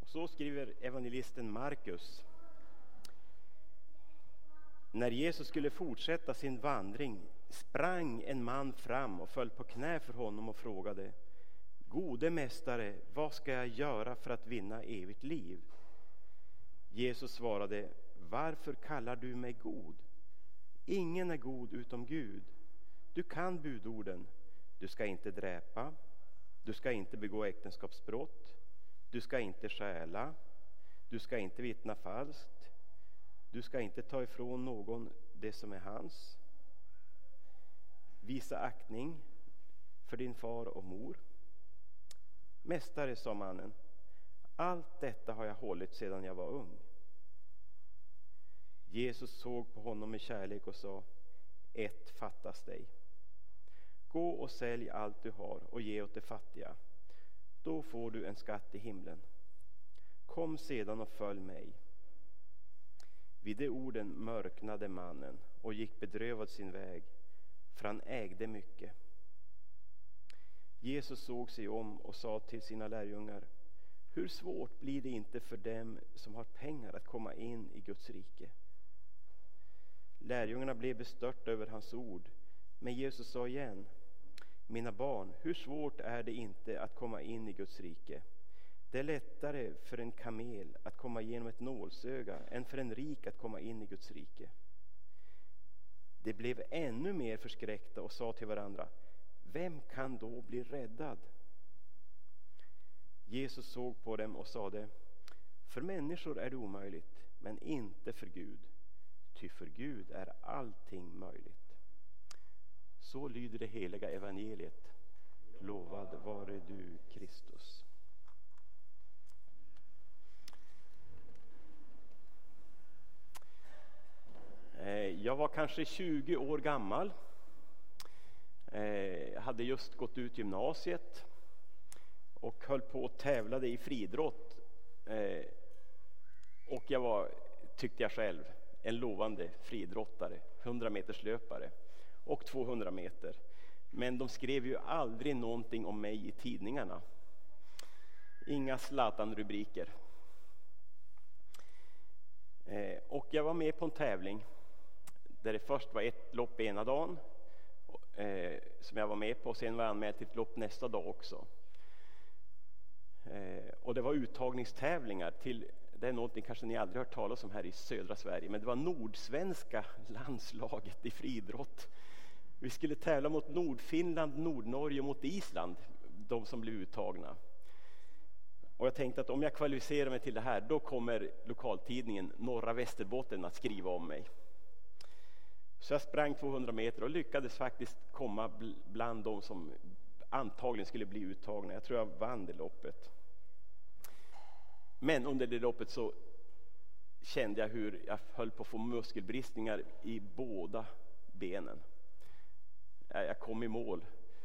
Så skriver evangelisten Markus. När Jesus skulle fortsätta sin vandring sprang en man fram och föll på knä för honom och frågade: Gode mästare, vad ska jag göra för att vinna evigt liv? Jesus svarade: Varför kallar du mig god? Ingen är god utom Gud. Du kan budorden. Du ska inte dräpa. Du ska inte begå äktenskapsbrott. Du ska inte stjäla. Du ska inte vittna falskt. Du ska inte ta ifrån någon det som är hans. Visa aktning för din far och mor. Mästare, sa mannen, allt detta har jag hållit sedan jag var ung. Jesus såg på honom med kärlek och sa: ett fattas dig. Gå och sälj allt du har och ge åt de fattiga. Då får du en skatt i himlen. Kom sedan och följ mig. Vid de orden mörknade mannen och gick bedrövad sin väg, för han ägde mycket. Jesus såg sig om och sa till sina lärjungar: hur svårt blir det inte för dem som har pengar att komma in i Guds rike? Lärjungarna blev bestörta över hans ord, men Jesus sa igen: mina barn, hur svårt är det inte att komma in i Guds rike? Det är lättare för en kamel att komma igenom ett nålsöga än för en rik att komma in i Guds rike. De blev ännu mer förskräckta och sa till varandra: vem kan då bli räddad? Jesus såg på dem och sade: för människor är det omöjligt, men inte för Gud. Ty för Gud är allting möjligt. Så lyder det heliga evangeliet. Lovad vare du, Kristus. Jag var kanske 20 år gammal. Jag hade just gått ut gymnasiet och höll på att tävlade i friidrott. Och jag var, tyckte jag själv, en lovande friidrottare, 100 meters löpare och 200 meter. Men de skrev ju aldrig någonting om mig i tidningarna. Inga Zlatan-rubriker. Och jag var med på en tävling där det först var ett lopp ena dagen som jag var med på, och sen var jag anmäld till ett lopp nästa dag också. Och det var uttagningstävlingar till, det är någonting kanske ni aldrig hört talas om här i södra Sverige, men det var nordsvenska landslaget i friidrott. Vi skulle tävla mot Nordfinland, Nordnorge och mot Island, de som blev uttagna. Och jag tänkte att om jag kvalificerar mig till det här, då kommer lokaltidningen Norra Västerbotten att skriva om mig. Så jag sprang 200 meter och lyckades faktiskt komma bland de som antagligen skulle bli uttagna. Jag tror jag vann det loppet. Men under det loppet så kände jag hur jag höll på att få muskelbristningar i båda benen. Jag kom i mål.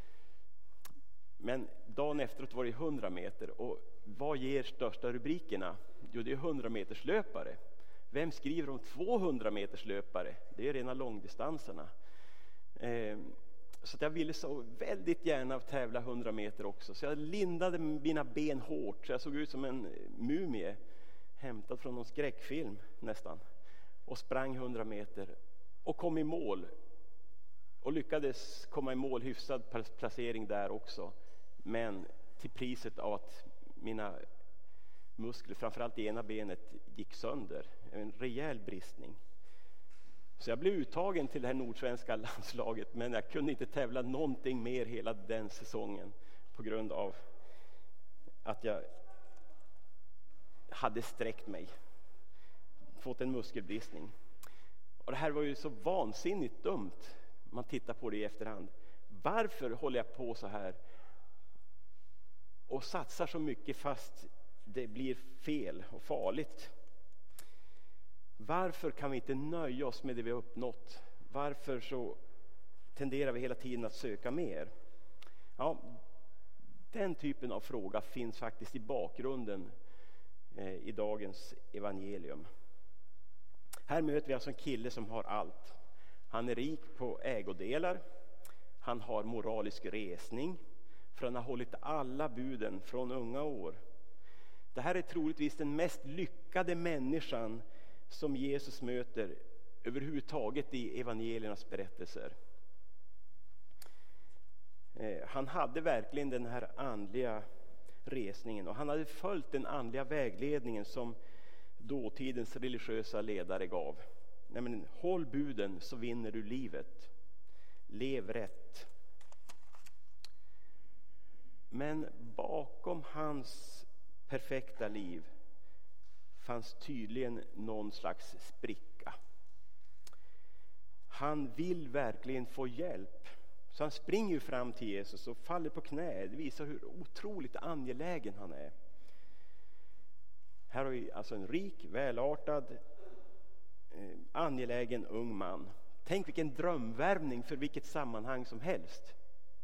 Men dagen efteråt var det 100 meter. Och vad ger största rubrikerna? Jo, det är 100 meters löpare. Vem skriver om 200 meters löpare? Det är rena långdistanserna. Så att jag ville så väldigt gärna tävla 100 meter också. Så jag lindade mina ben hårt. Så jag såg ut som en mumie. Hämtad från någon skräckfilm nästan. Och sprang 100 meter. Och kom i mål. Och lyckades komma i mål, hyfsad placering där också. Men till priset av att mina muskler, framförallt i ena benet, gick sönder. En rejäl bristning. Så jag blev uttagen till det här nordsvenska landslaget, men jag kunde inte tävla någonting mer hela den säsongen på grund av att jag hade sträckt mig. Fått en muskelbristning. Och det här var ju så vansinnigt dumt. Man tittar på det i efterhand. Varför håller jag på så här och satsar så mycket fast det blir fel och farligt? Varför kan vi inte nöja oss med det vi har uppnått? Varför så tenderar vi hela tiden att söka mer? Ja, den typen av fråga finns faktiskt i bakgrunden i dagens evangelium. Här möter vi alltså en kille som har allt. Han är rik på ägodelar. Han har moralisk resning. För han har hållit alla buden från unga år. Det här är troligtvis den mest lyckade människan som Jesus möter överhuvudtaget i evangeliernas berättelser. Han hade verkligen den här andliga resningen, och han hade följt den andliga vägledningen som dåtidens religiösa ledare gav. Nämligen, håll buden så vinner du livet. Lev rätt. Men bakom hans perfekta liv fanns tydligen någon slags spricka. Han vill verkligen få hjälp. Så han springer fram till Jesus och faller på knä. Det visar hur otroligt angelägen han är. Här har vi alltså en rik, välartad, angelägen ung man. Tänk vilken drömvärvning för vilket sammanhang som helst.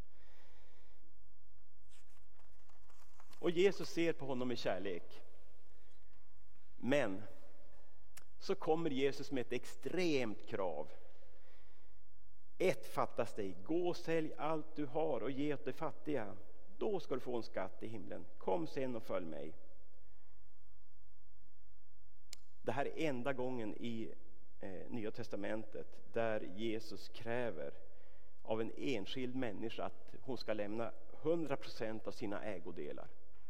Och Jesus ser på honom med kärlek. Men så kommer Jesus med ett extremt krav. Ett fattas dig. Gå och sälj allt du har och ge åt de fattiga. Då ska du få en skatt i himlen. Kom sen och följ mig. Det här är enda gången i Nya testamentet där Jesus kräver av en enskild människa att hon ska lämna 100% av sina ägodelar.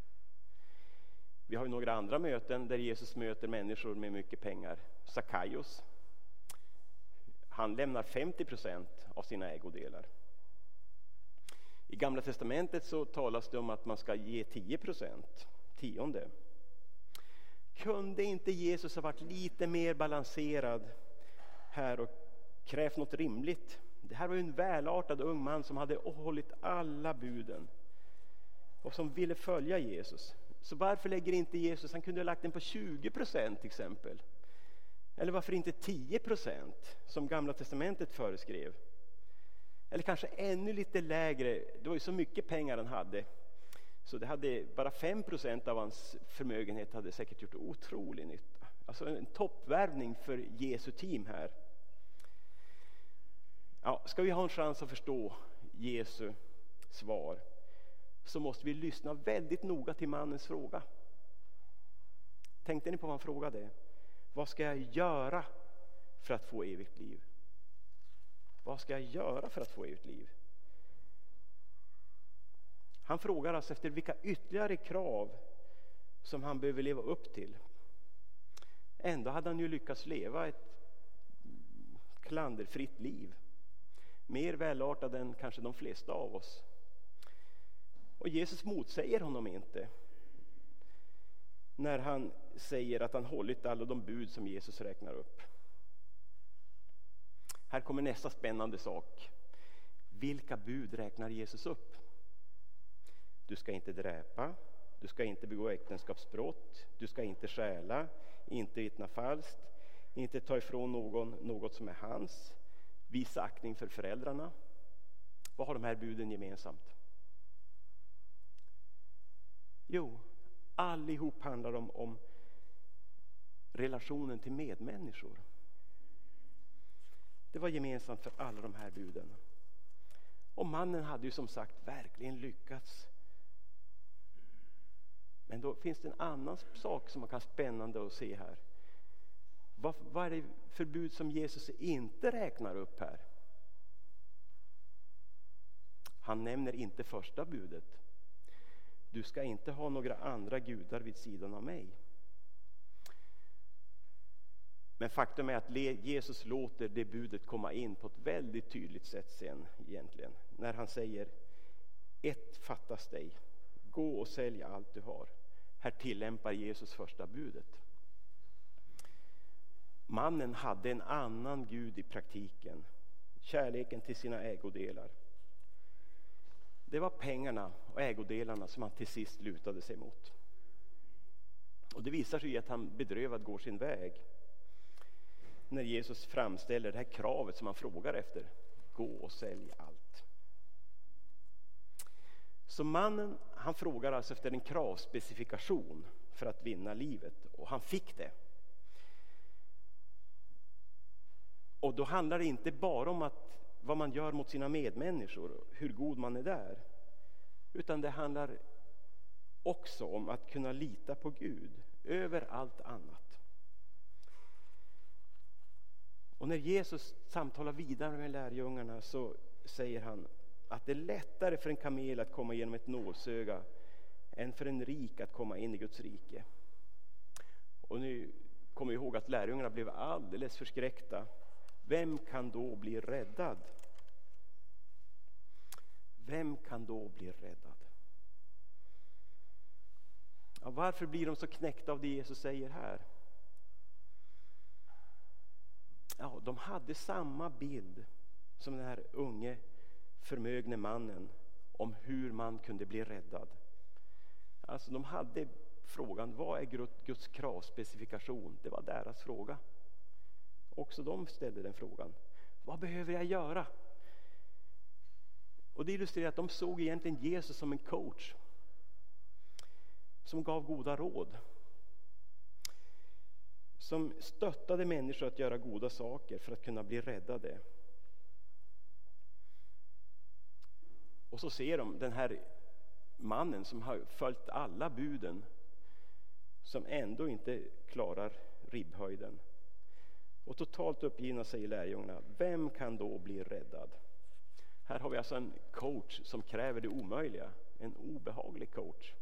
Vi har ju några andra möten där Jesus möter människor med mycket pengar. Sackaios, han lämnar 50% av sina ägodelar. I Gamla testamentet så talas det om att man ska ge 10%, 10. Kunde inte Jesus ha varit lite mer balanserad här och krävt något rimligt? Det här var ju en välartad ung man som hade hållit alla buden och som ville följa Jesus. Så varför lägger inte Jesus, han kunde ha lagt den på 20% till exempel. Eller varför inte 10% som Gamla testamentet föreskrev? Eller kanske ännu lite lägre, det var ju så mycket pengar han hade. Så det hade bara 5% av hans förmögenhet hade säkert gjort otrolig nytta. Alltså en toppvärvning för Jesu team här. Ja, ska vi ha en chans att förstå Jesu svar så måste vi lyssna väldigt noga till mannens fråga. Tänkte ni på vad han frågade? Vad ska jag göra för att få evigt liv? Vad ska jag göra för att få evigt liv? Han frågar alltså efter vilka ytterligare krav som han behöver leva upp till. Ändå hade han ju lyckats leva ett klanderfritt liv. Mer välartad än kanske de flesta av oss. Och Jesus motsäger honom inte när han säger att han hållit alla de bud som Jesus räknar upp. Här kommer nästa spännande sak. Vilka bud räknar Jesus upp? Du ska inte dräpa, du ska inte begå äktenskapsbrott, du ska inte stjäla, inte vittna falskt, inte ta ifrån någon något som är hans, visa aktning för föräldrarna. Vad har de här buden gemensamt? Jo, allihop handlar om relationen till medmänniskor. Det var gemensamt för alla de här buden. Och mannen hade ju som sagt verkligen lyckats. Men då finns det en annan sak som man kan spännande att se här. Vad är det för bud som Jesus inte räknar upp här? Han nämner inte första budet. Du ska inte ha några andra gudar vid sidan av mig. Men faktum är att Jesus låter det budet komma in på ett väldigt tydligt sätt sen egentligen. När han säger, ett fattas dig, gå och sälj allt du har. Här tillämpar Jesus första budet. Mannen hade en annan gud i praktiken. Kärleken till sina ägodelar. Det var pengarna och ägodelarna som han till sist lutade sig mot. Och det visar sig att han bedrövad går sin väg. När Jesus framställer det här kravet som han frågar efter. Gå och sälj allt. Så mannen, han frågar alltså efter en kravspecifikation för att vinna livet. Och han fick det. Och då handlar det inte bara om vad man gör mot sina medmänniskor, hur god man är där. Utan det handlar också om att kunna lita på Gud över allt annat. Och när Jesus samtalar vidare med lärjungarna så säger han att det är lättare för en kamel att komma igenom ett nålsöga än för en rik att komma in i Guds rike. Och nu kommer vi ihåg att lärjungarna blev alldeles förskräckta. Vem kan då bli räddad? Vem kan då bli räddad? Ja, varför blir de så knäckta av det Jesus säger här? Ja, de hade samma bild som den här unge förmögne mannen om hur man kunde bli räddad. Alltså de hade frågan, vad är Guds kravspecifikation? Det var deras fråga. Också de ställde den frågan. Vad behöver jag göra? Och det illustrerar att de såg egentligen Jesus som en coach som gav goda råd, som stöttade människor att göra goda saker för att kunna bli räddade. Och så ser de den här mannen som har följt alla buden, som ändå inte klarar ribbhöjden. Och totalt uppgivna säger lärjungarna, vem kan då bli räddad? Här har vi alltså en coach som kräver det omöjliga, en obehaglig coach.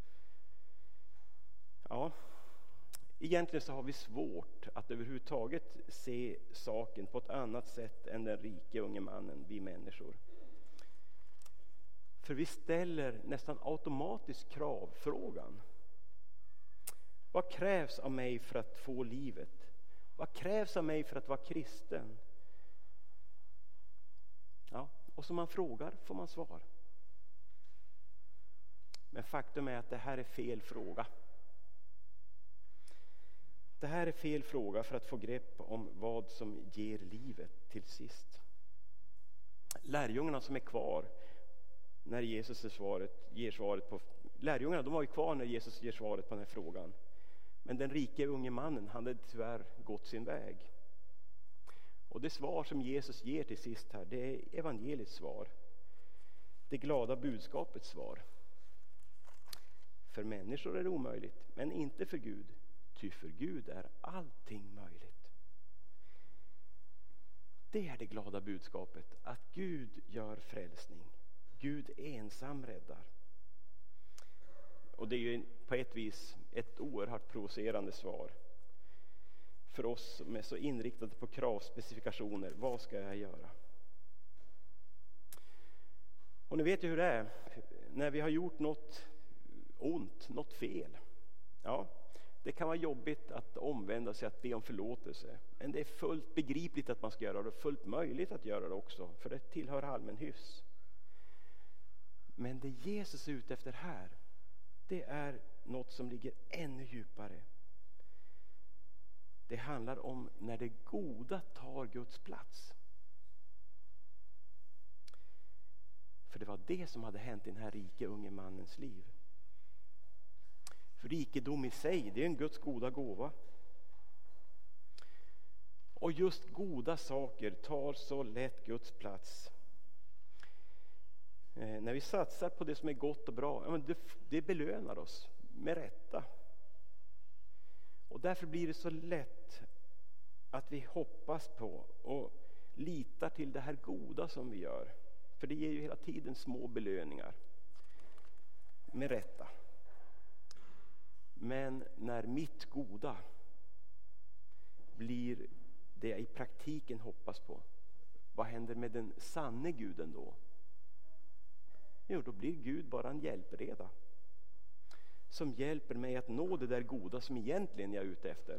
Ja, egentligen så har vi svårt att överhuvudtaget se saken på ett annat sätt än den rike unge mannen, vi människor. För vi ställer nästan automatiskt kravfrågan. Vad krävs av mig för att få livet? Vad krävs av mig för att vara kristen? Ja, och som man frågar får man svar. Men faktum är att det här är fel fråga. Det här är fel fråga för att få grepp om vad som ger livet till sist. Lärjungarna som är kvar när Jesus ger svaret på... Lärjungarna, de var ju kvar när Jesus ger svaret på den här frågan. Men den rike unge mannen, han hade tyvärr gått sin väg. Och det svar som Jesus ger till sist här, det är evangeliets svar. Det glada budskapets svar. För människor är det omöjligt, men inte för Gud. Ty för Gud är allting möjligt. Det är det glada budskapet, att Gud gör frälsning. Gud ensam räddar. Och det är ju på ett vis ett oerhört provocerande svar. För oss som är så inriktade på kravspecifikationer, vad ska jag göra? Och ni vet ju hur det är. När vi har gjort något ont, något fel. Ja, det kan vara jobbigt att omvända sig, att be om förlåtelse. Men det är fullt begripligt att man ska göra det, och fullt möjligt att göra det också. För det tillhör allmän hyfs. Men det Jesus är ute efter här, det är något som ligger ännu djupare. Det handlar om när det goda tar Guds plats. För det var det som hade hänt i den här rike unge mannens liv. För rikedom i sig, det är en Guds goda gåva. Och just goda saker tar så lätt Guds plats. När vi satsar på det som är gott och bra, det belönar oss med rätta. Och därför blir det så lätt att vi hoppas på och litar till det här goda som vi gör. För det ger ju hela tiden små belöningar. Med rätta. Men när mitt goda blir det jag i praktiken hoppas på, vad händer med den sanne guden då? Jo, då blir Gud bara en hjälpreda. Som hjälper mig att nå det där goda som egentligen jag är ute efter.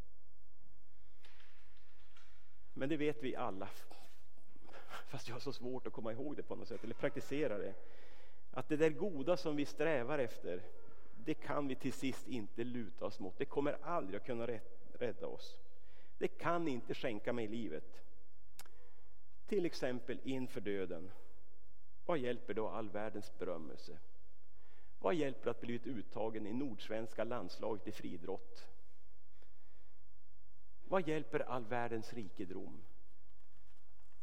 Men det vet vi alla. Fast jag har så svårt att komma ihåg det på något sätt. Eller praktisera det. Att det där goda som vi strävar efter, det kan vi till sist inte luta oss mot. Det kommer aldrig att kunna rädda oss. Det kan inte skänka mig livet. Till exempel inför döden. Vad hjälper då all världens berömmelse? Vad hjälper att bli uttagen i nordsvenska landslaget i friidrott? Vad hjälper all världens rikedom?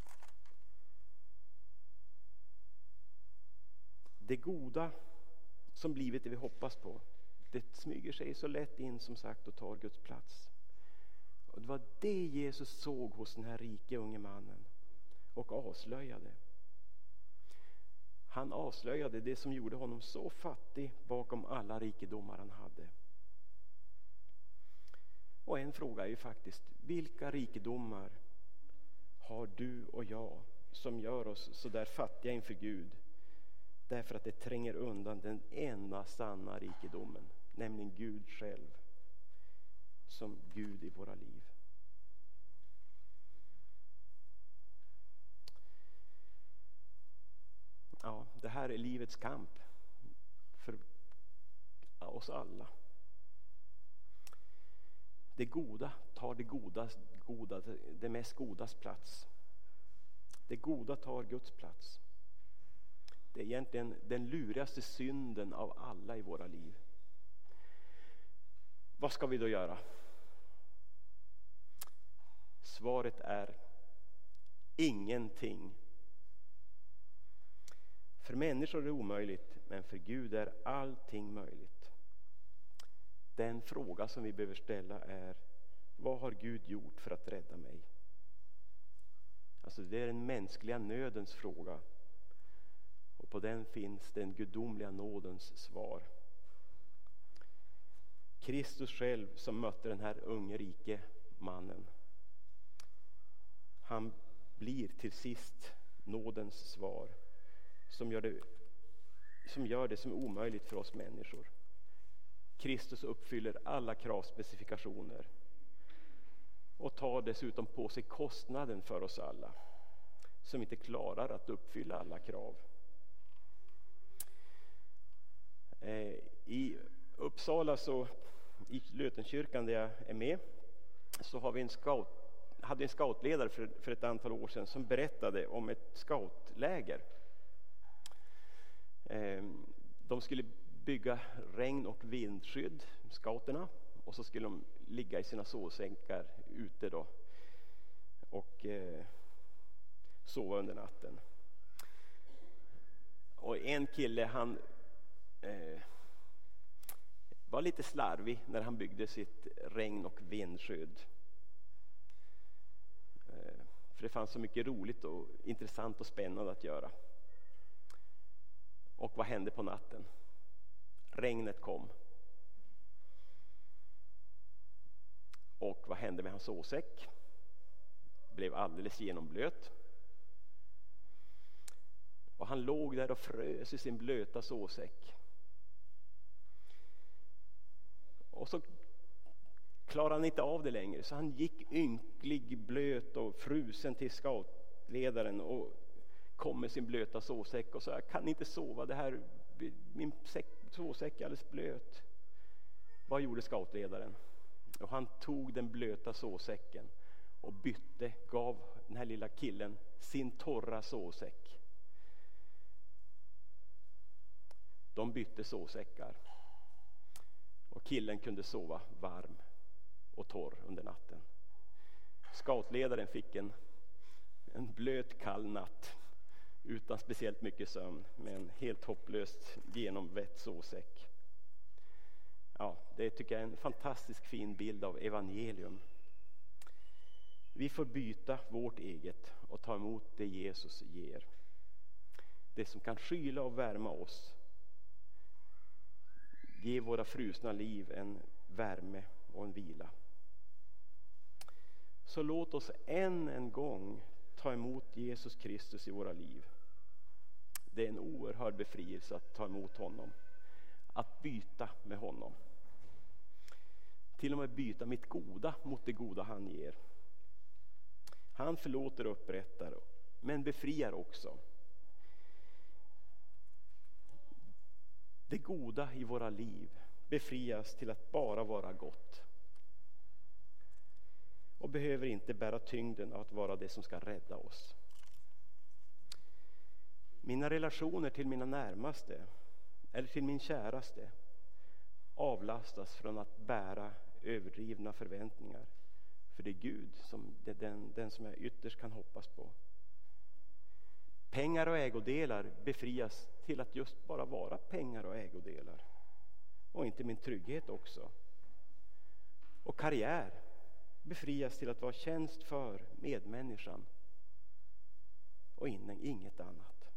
Det goda som blivit det vi hoppas på. Det smyger sig så lätt in som sagt och tar Guds plats. Och det var det Jesus såg hos den här rike unge mannen och avslöjade. Han avslöjade det som gjorde honom så fattig bakom alla rikedomar han hade. Och en fråga är ju faktiskt, vilka rikedomar har du och jag som gör oss så där fattiga inför Gud? Därför att det tränger undan den enda sanna rikedomen, nämligen Gud själv som Gud i våra liv. Ja, det här är livets kamp för oss alla. Det goda tar det mest godas plats. Det goda tar Guds plats. Det är egentligen den lurigaste synden av alla i våra liv. Vad ska vi då göra? Svaret är ingenting. För människor är det omöjligt, men för Gud är allting möjligt. Den fråga som vi behöver ställa är: vad har Gud gjort för att rädda mig? Alltså det är den mänskliga nödens fråga. Och på den finns den gudomliga nådens svar. Kristus själv som mötte den här unge rike mannen. Han blir till sist nådens svar. Som gör det som är omöjligt för oss människor. Kristus uppfyller alla kravspecifikationer. Och tar dessutom på sig kostnaden för oss alla. Som inte klarar att uppfylla alla krav. I Uppsala, så i Lötenkyrkan där jag är med, så har vi hade en scoutledare för ett antal år sedan som berättade om ett scoutläger. De skulle bygga regn- och vindskydd, scouterna, och så skulle de ligga i sina sovsäckar ute då och sova under natten. Och en kille, han var lite slarvig när han byggde sitt regn- och vindskydd. För det fanns så mycket roligt och intressant och spännande att göra. Och vad hände på natten? Regnet kom. Och vad hände med hans sovsäck? Blev alldeles genomblöt. Och han låg där och frös i sin blöta sovsäck. Och så klarade han inte av det längre, så han gick ynklig, blöt och frusen till scoutledaren och kom med sin blöta sovsäck och sa: jag kan inte sova, det här, min sovsäck är alldeles blöt. Vad gjorde scoutledaren? Och han tog den blöta sovsäcken och gav den här lilla killen sin torra sovsäck. De bytte sovsäckar. Och killen kunde sova varm och torr under natten. Scoutledaren fick en blöt kall natt utan speciellt mycket sömn, med en helt hopplöst genomvett sovsäck. Ja, det tycker jag är en fantastisk fin bild av evangelium. Vi får byta vårt eget och ta emot det Jesus ger. Det som kan skyla och värma oss. Ge våra frusna liv en värme och en vila. Så låt oss än en gång ta emot Jesus Kristus i våra liv. Det är en oerhörd befrielse att ta emot honom. Att byta med honom. Till och med byta mitt goda mot det goda han ger. Han förlåter och upprättar, men befriar också. Det goda i våra liv befrias till att bara vara gott. Och behöver inte bära tyngden av att vara det som ska rädda oss. Mina relationer till mina närmaste eller till min käraste avlastas från att bära överdrivna förväntningar. För det är Gud som den som jag ytterst kan hoppas på. Pengar och ägodelar befrias till att just bara vara pengar och ägodelar. Och inte min trygghet också. Och karriär befrias till att vara tjänst för medmänniskan. Och inget annat.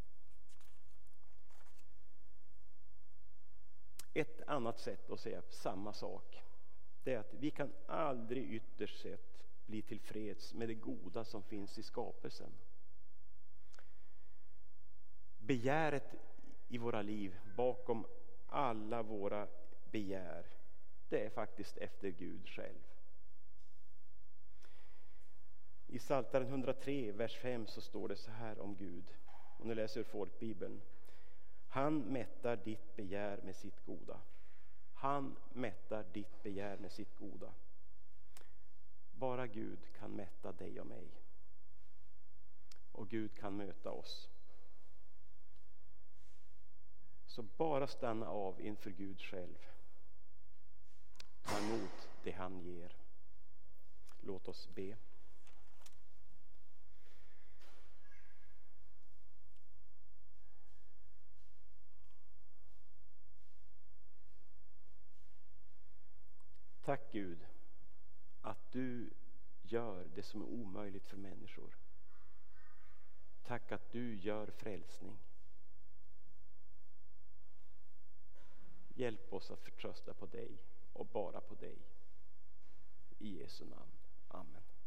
Ett annat sätt att säga samma sak, det är att vi kan aldrig ytterst sett bli tillfreds med det goda som finns i skapelsen. Begäret i våra liv, bakom alla våra begär, det är faktiskt efter Gud själv. I Psaltaren 103, vers 5 så står det så här om Gud. Och nu läser folkbibeln. Han mättar ditt begär med sitt goda. Han mättar ditt begär med sitt goda. Bara Gud kan mätta dig och mig. Och Gud kan möta oss. Så bara stanna av inför Gud själv. Ta emot det han ger. Låt oss be. Tack Gud att du gör det som är omöjligt för människor. Tack att du gör frälsning. Hjälp oss att förtrösta på dig och bara på dig. I Jesu namn. Amen.